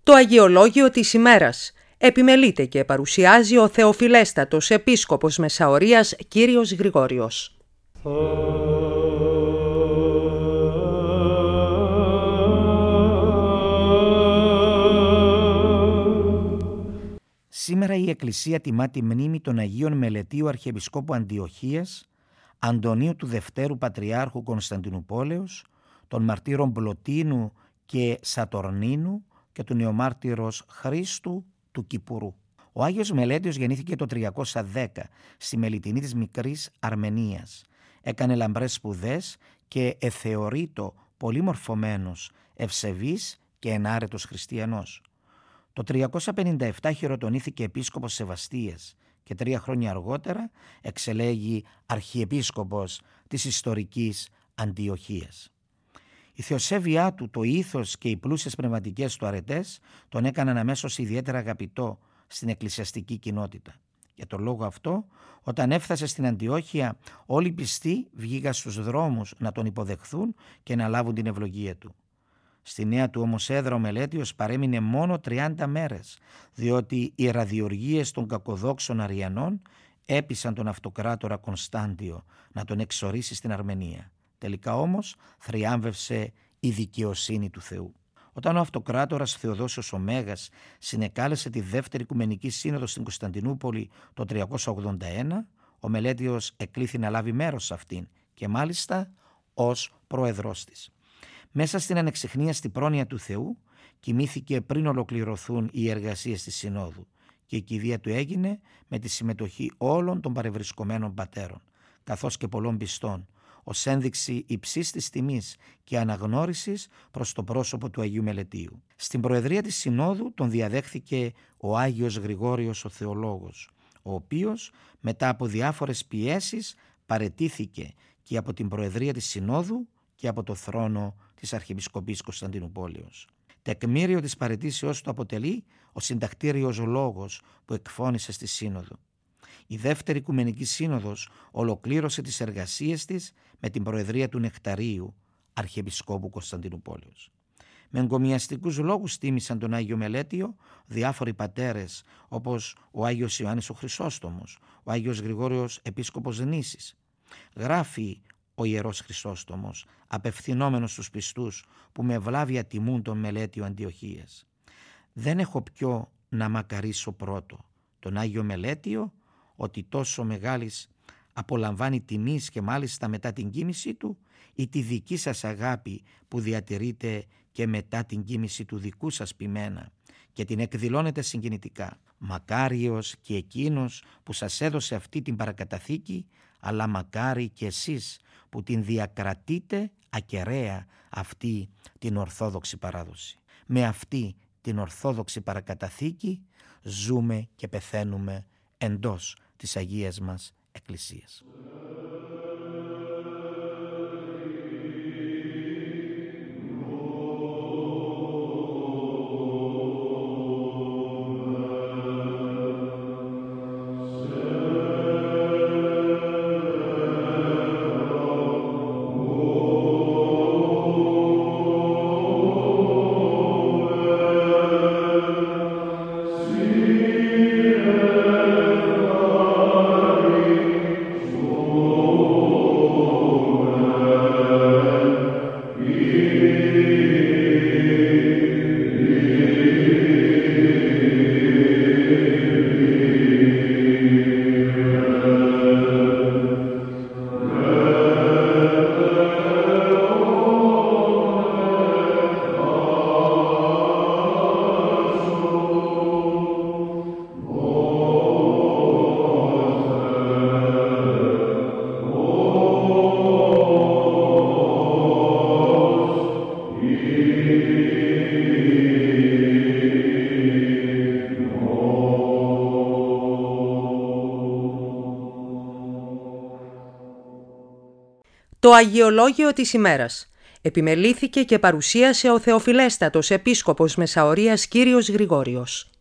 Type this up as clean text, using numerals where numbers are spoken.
Το Αγιολόγιο της ημέρας επιμελείται και παρουσιάζει ο Θεοφιλέστατος Επίσκοπος Μεσαωρίας Κύριος Γρηγόριος. Σήμερα η Εκκλησία τιμά τη μνήμη των Αγίων Μελετίου Αρχιεπισκόπου Αντιοχίας, Αντωνίου του Δευτέρου Πατριάρχου Κωνσταντινουπόλεως, των μαρτύρων Πλωτίνου και Σατορνίνου και του νεομάρτυρος Χρήστου του Κυπουρού. Ο Άγιος Μελέτιος γεννήθηκε το 310 στη Μελιτινή της Μικρής Αρμενίας. Έκανε λαμπρές σπουδές και εθεωρείτο πολύ μορφωμένος, ευσεβής και ενάρετος χριστιανός. Το 357 χειροτονήθηκε επίσκοπος Σεβαστίας και 3 χρόνια αργότερα εξελέγει αρχιεπίσκοπος της ιστορικής Αντιοχίας. Η θεοσέβειά του, το ήθος και οι πλούσιες πνευματικές του αρετές τον έκαναν αμέσως ιδιαίτερα αγαπητό στην εκκλησιαστική κοινότητα. Για τον λόγο αυτό, όταν έφτασε στην Αντιόχεια, όλοι οι πιστοί βγήκαν στους δρόμους να τον υποδεχθούν και να λάβουν την ευλογία του. Στη νέα του όμως έδρα ο Μελέτιος παρέμεινε μόνο 30 μέρες, διότι οι ραδιοργίες των κακοδόξων Αριανών έπεισαν τον αυτοκράτορα Κωνσταντιο να τον εξορίσει στην Αρμενία. Τελικά όμως θριάμβευσε η δικαιοσύνη του Θεού. Όταν ο αυτοκράτορας Θεοδόσιος ο Μέγας συνεκάλεσε τη δεύτερη Οικουμενική Σύνοδο στην Κωνσταντινούπολη το 381, ο Μελέτιος εκλήθη να λάβει μέρος σε αυτήν και μάλιστα ως πρόεδρός της. Μέσα στην ανεξιχνίαστη πρόνοια του Θεού κοιμήθηκε πριν ολοκληρωθούν οι εργασίες της Συνόδου και η κηδεία του έγινε με τη συμμετοχή όλων των παρευρισκομένων πατέρων καθώς και πολλών πιστών, ως ένδειξη υψής της τιμής και αναγνώρισης προς το πρόσωπο του Αγίου Μελετίου. Στην προεδρία της Συνόδου τον διαδέχθηκε ο Άγιος Γρηγόριος ο Θεολόγος, ο οποίος μετά από διάφορες πιέσεις παραιτήθηκε και από την προεδρία της Συνόδου και από το θρόνο της Αρχιεπισκοπής Κωνσταντινουπόλεως. Τεκμήριο της παραιτήσεώς του αποτελεί ο συντακτήριος λόγος που εκφώνησε στη Σύνοδο. Η δεύτερη Οικουμενική Σύνοδος ολοκλήρωσε τις εργασίες της με την προεδρία του Νεκταρίου, Αρχιεπισκόπου Κωνσταντινουπόλεως. Με εγκομιαστικούς λόγους τίμησαν τον Άγιο Μελέτιο διάφοροι πατέρες όπως ο Άγιος Ιωάννης ο Χρυσόστομος, ο Άγιος Γρηγόριος Επίσκοπος Νήσης. Γράφει ο Ιερός Χρυσόστομος, απευθυνόμενος στους πιστούς που με ευλάβεια τιμούν τον Μελέτιο Αντιοχίας. Δεν έχω ποιο να μακαρίσω πρώτο, τον Άγιο Μελέτιο, ότι τόσο μεγάλης απολαμβάνει τιμής και μάλιστα μετά την κοίμηση του, ή τη δική σας αγάπη που διατηρείτε και μετά την κοίμηση του δικού σας ποιμένα και την εκδηλώνετε συγκινητικά. Μακάριος και εκείνος που σας έδωσε αυτή την παρακαταθήκη, αλλά μακάρι και εσείς που την διακρατείτε ακεραία αυτή την ορθόδοξη παράδοση. Με αυτή την ορθόδοξη παρακαταθήκη ζούμε και πεθαίνουμε εντός της Αγίας μας Εκκλησίας. Το Αγιολόγιο της ημέρας επιμελήθηκε και παρουσίασε ο Θεοφιλέστατος Επίσκοπος Μεσαωρίας Κύριος Γρηγόριος.